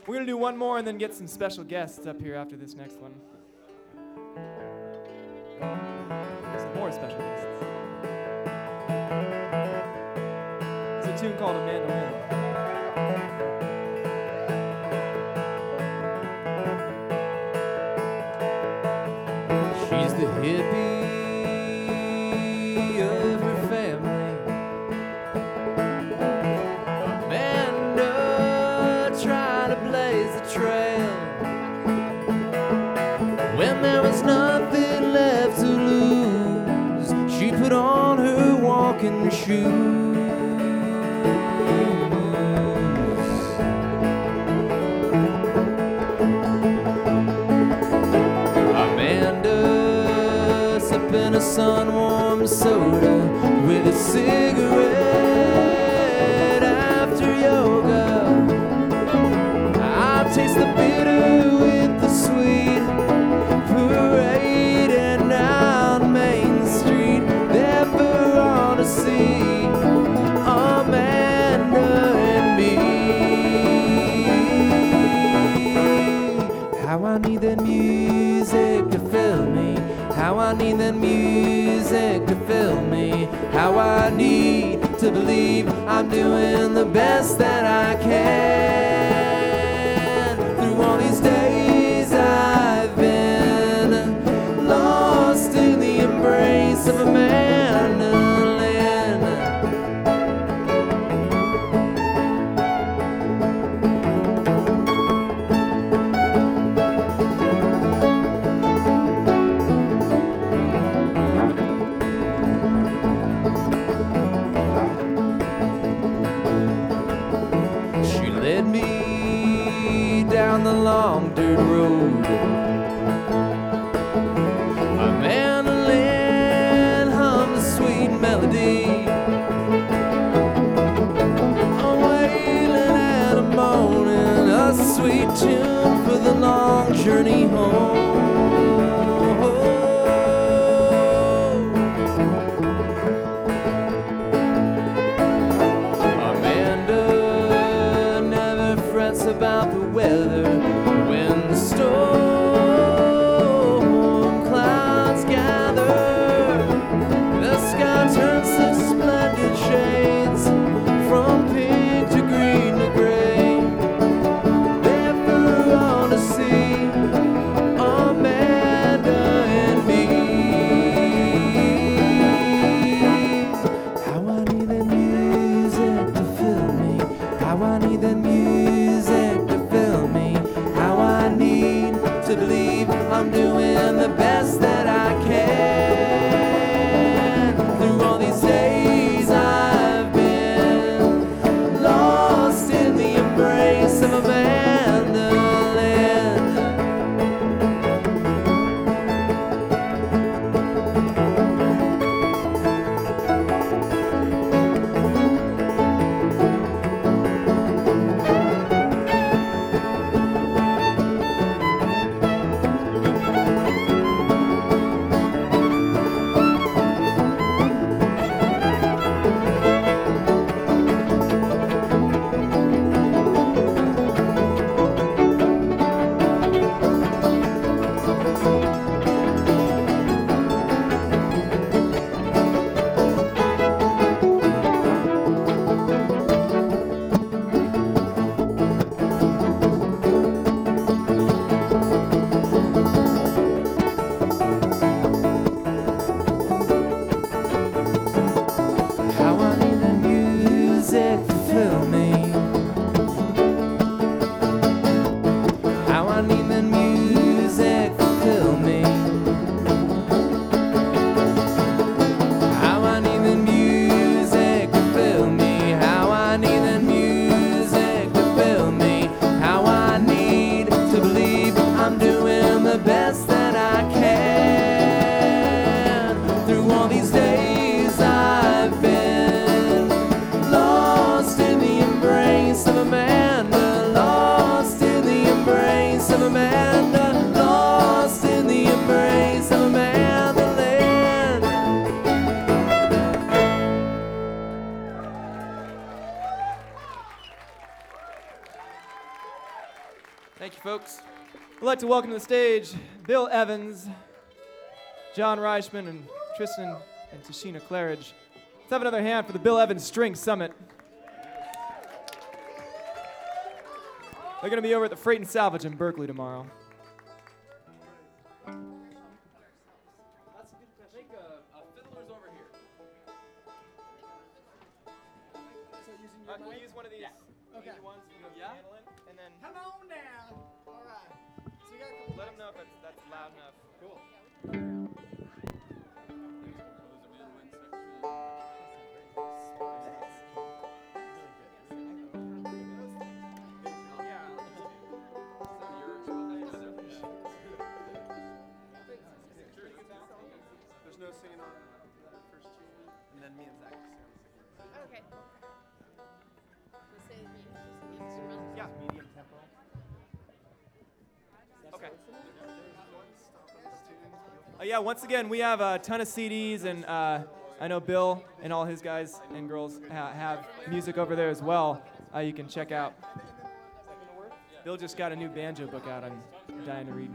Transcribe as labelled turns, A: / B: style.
A: We're going to do one more and then get some special guests up here after this next one. Some more special guests. It's a tune called Amanda Lynn.
B: She's the hippie of her family. Amanda trying to blaze the trail when there was nothing left to lose. She put on her walking shoes. A sun-warmed soda with a cigarette after yoga. I'll taste the bitter with the sweet, parading down Main Street, never on to see Amanda and me. How I need that music to fill me. How I need that music to fill me. How I need to believe I'm doing the best that I can. Through all these days I've been lost in the embrace of Amanda Lynn. Led me down the long dirt road. Amanda Lynn hummed a sweet melody, wailing and a moaning, a sweet tune for the long journey home. About the weather when the storm clouds gather, the sky turns to splendid shades from pink to green to gray. Never on to see Amanda and me. How I need that music to fill me. How I need that music to fill me. How I need to believe I'm doing the best that I can. Through all these days I've been lost in the embrace of Amanda Lynn.
A: Thank you, folks. I'd like to welcome to the stage Bill Evans, John Reichman, and Tristan and Tashina Claridge. Let's have another hand for the Bill Evans String Summit. They're going to be over at the Freight and Salvage in Berkeley tomorrow.
B: Fiddler's over here.
A: We'll use one of these
C: Okay.
A: easy ones. You
B: Yeah.
A: handle it, and then
C: Come on now. All right. So we got a couple
A: let them know if that's loud enough.
B: Cool.
C: There's no singing on the first two.
B: And then me and Zach.
D: Okay. You say the instrumental?
A: Yeah, medium tempo. Okay. Yeah, once again, we have a ton of CDs, and I know Bill and all his guys and girls have music over there as well. You can check out. Bill just got a new banjo book out. I'm dying to read.